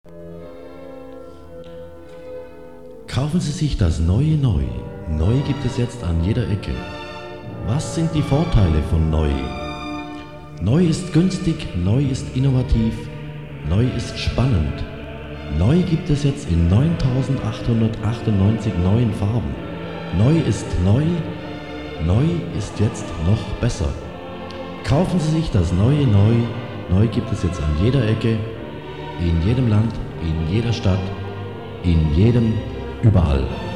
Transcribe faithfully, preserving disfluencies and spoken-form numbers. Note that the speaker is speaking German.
Kaufen Sie sich das neue Neu. Neu gibt es jetzt an jeder Ecke. Was sind die Vorteile von Neu? Neu ist günstig, neu ist innovativ, neu ist spannend. Neu gibt es jetzt in neuntausendachthundertachtundneunzig neuen Farben. Neu ist neu, neu ist jetzt noch besser. Kaufen Sie sich das neue Neu. Neu gibt es jetzt an jeder Ecke, in jedem Land, in jeder Stadt, in jedem, überall.